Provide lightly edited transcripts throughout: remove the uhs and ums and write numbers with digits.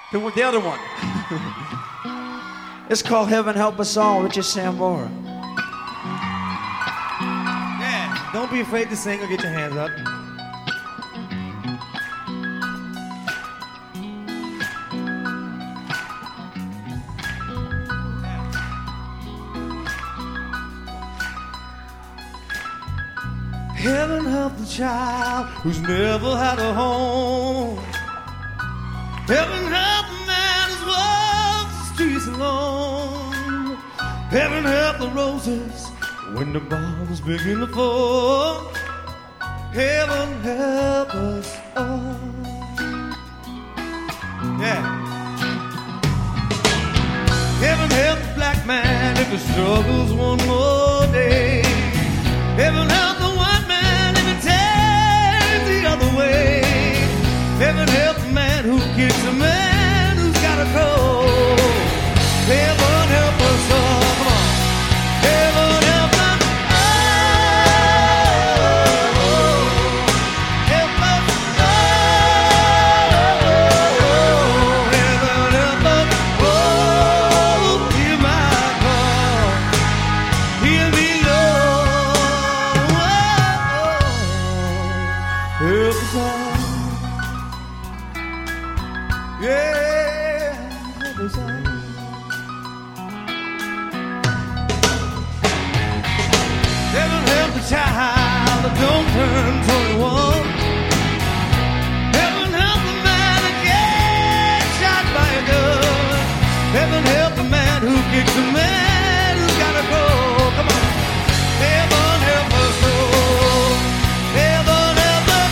The other one. It's called Heaven Help Us All, Richard Sambora. Yeah, don't be afraid to sing or get your hands up. Heaven help the child who's never had a home. Heaven help the man who's walked the streets alone. Heaven help the roses when the bombs begin to fall. Heaven help us all. Yeah. Heaven help the black man if he struggles one more day. Heaven help the white man if he turns the other way. Heaven help the man who kicks a man who's got a cold. Heaven help us all. Come on. Heaven help us all. Help us all. Heaven help us all. Hear my call. Hear me, Lord. Help us all. Yeah, help us all. Heaven help the child that don't turn 21. Heaven help the man that gets shot by a gun. Heaven help the man who kicks a man who's got to go. Come on. Heaven help us all. Heaven help us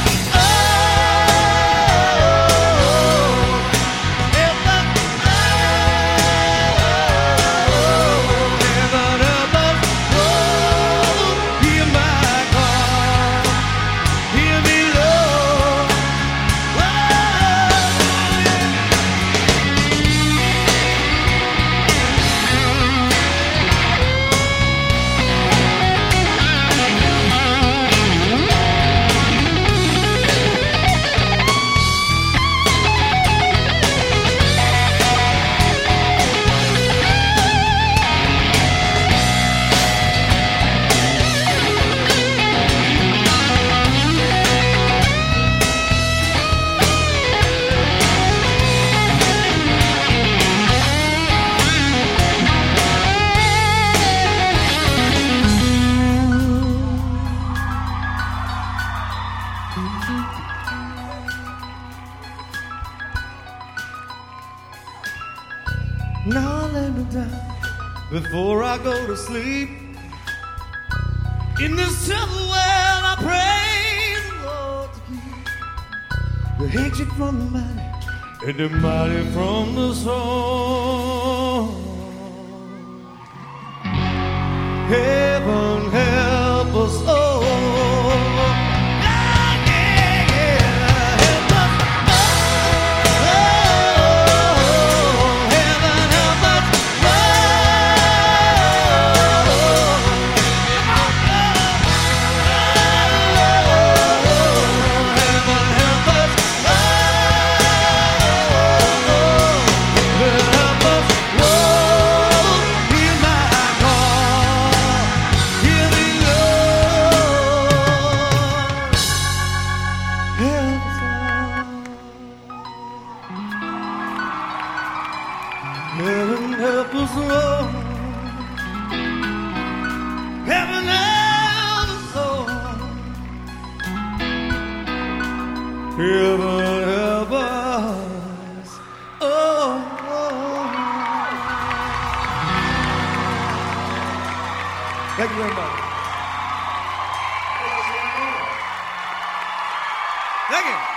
all. Help us all. Heaven help us all. Hear my call. Hear me, Lord. Now lay me down before I go to sleep. In this troubled world, I pray the Lord to keep the hatred from the mighty and the mighty from the strong. Heaven help us all. Heaven help us, Lord. Heaven help us, Lord. Heaven help us. Oh. Thank you very much. Thank you.